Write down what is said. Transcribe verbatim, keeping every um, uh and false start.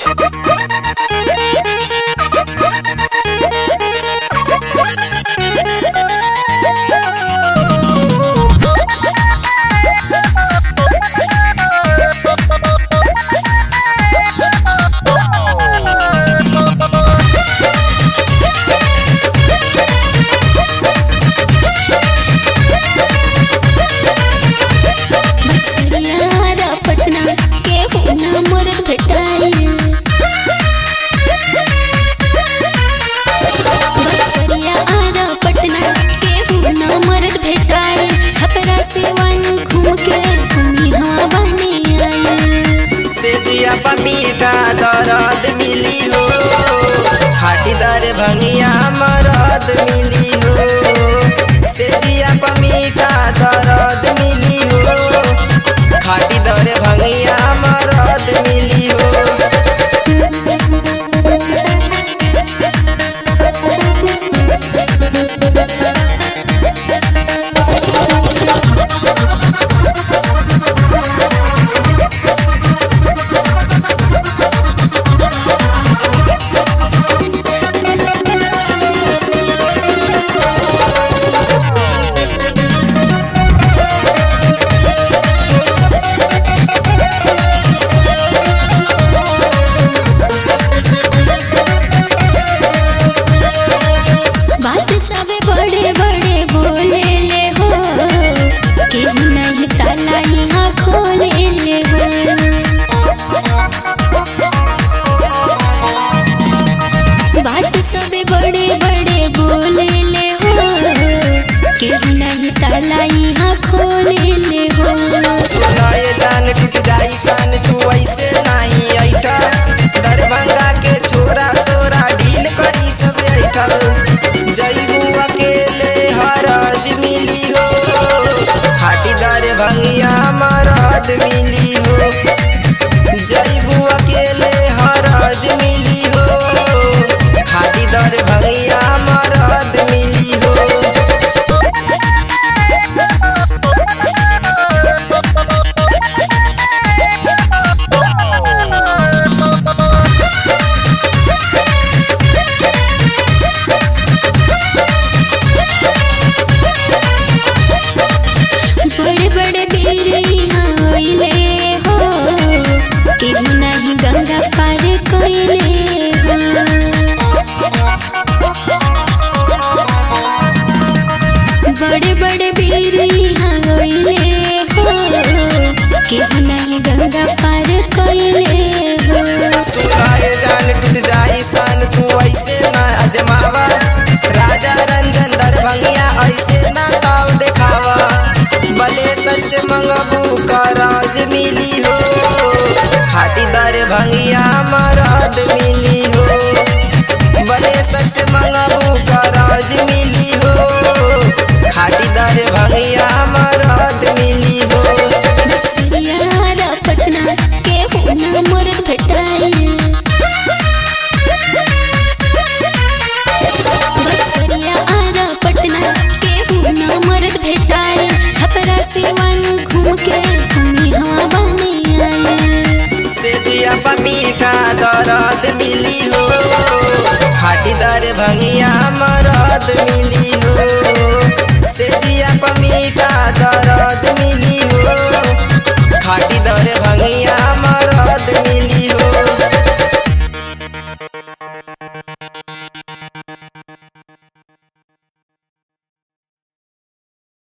मीठा दर्द मिली हो, खाटी दर भंगिया मरद मिली हो। से जिया पर मीठा दर्द मिली हो, खाटी दर भंगिया मरद मिली हो। बात सबे बड़े बड़े बोले ले हो, केहू नहीं ताला यहाँ खोले ले हो। सुनाए जान टूट जाई सान तू ऐसे नहीं ऐठा, दरभंगा के छोरा तोरा ढील करी सब ऐठल। जईबू अकेले हरज मिली हो, खाटी दरभंगिया मरद मिली हो। जईबू अकेले हरज मिली हो, खाटी दर भंगिया मरद मिली हो। बड़े बड़े वीर यहाँ होइले हो, केहू नहीं गंगा पार कोइले हो। बड़े बड़े वीर यहाँ होइले हो, केहू नहीं गंगा पार कोइले हो। सुनाए जान टूट जाई सान तू ऐसे ना अजमावा, राजा रंजन दरभंगिया ऐसे ना ताव देखावा। बलेसर से मंगबू कराज मिली हो, खाटी दरभंगिया मरद मिली हो। बलेसर से मंगबू कराज मिली हो, खाटी दरभंगिया मरद मिली हो। बक्सरिया पटना केहू ना मरद भेटाई, बक्सरिया आरा पटना केहू ना मरद भेटाई। छपरा सिवन घूम के घूमी हवा में आई, से जिया पर मीठा दर्द मिली हो, खाटी दरभंगिया मरद मिली हो। से जिया पर मीठा दर्द